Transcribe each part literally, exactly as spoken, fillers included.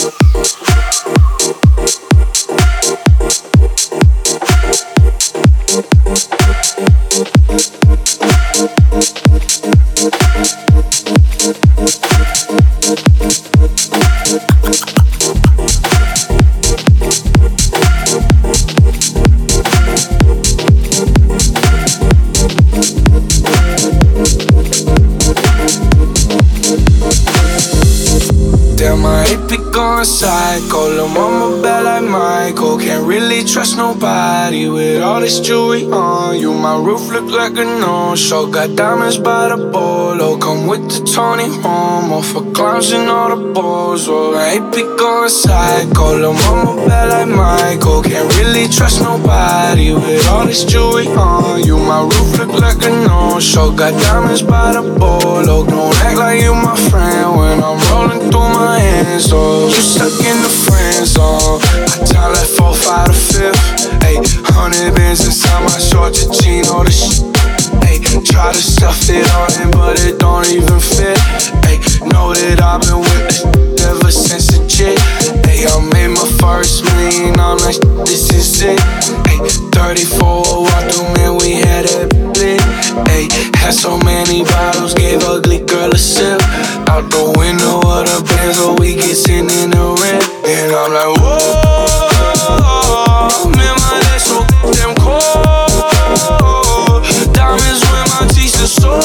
Psycho, lil' mama bad like Michael. Can't really trust nobody with all this jewelry on you. My roof look like a no-show. Got diamonds by the bolo. Come with the Tony Romo for clowns and all the balls. Oh, I ain't be going psycho, lil' mama bad like Michael. Can't really trust nobody with all this jewelry on you. My roof look like a no-show. Got diamonds by the bolo. Don't act like you my friend when I'm rolling through my hands. Oh, you stuck in the friend zone. I time like four, five to fifth. Ayy, hundred bands inside my short jean, all this shit. Ayy, try to stuff it on in, but it don't even fit. Ayy, know that I've been with this ever since a jit. Ayy, I made my first million, I'm like, this is it. Ayy, thirty-four walk through, man, we had that blit. Ayy, had so many bottles, gave ugly girl a sip. Out the window of the Benz, so we get sitting in the rent. And I'm like, whoa, man, my legs so damn cold. Diamonds when my teeth are sore.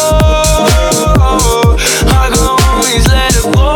I can always let it go.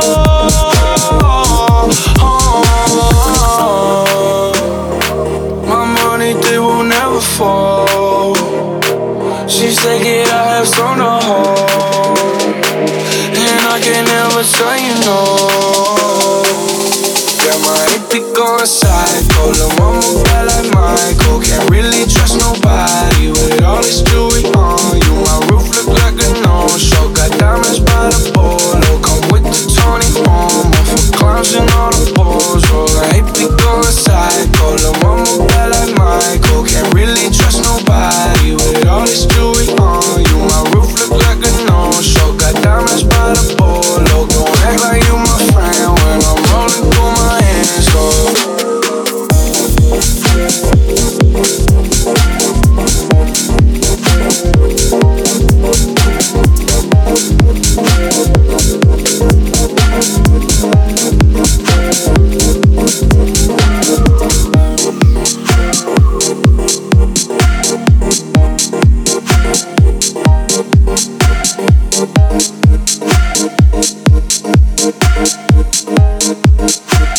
My money, they will never fall. She said, get our hips on the hold. And I can never tell you no. Yeah, my hip be going psycho. Lil' mama bad like Michael. Can't really trust nobody with all this jewelry on you. My roof look like a no-show. Got diamonds by the bolo. Come with the Tony Romo for clowns and all the balls. Oh, I hip be going psycho. Lil' mama bad like Michael. Can't really trust nobody with all this jewelry on you. My roof look like a no-show. Got diamonds by the bolo. Don't act like you my friend when I'm rolling through my hands. Oh. We'll be right back.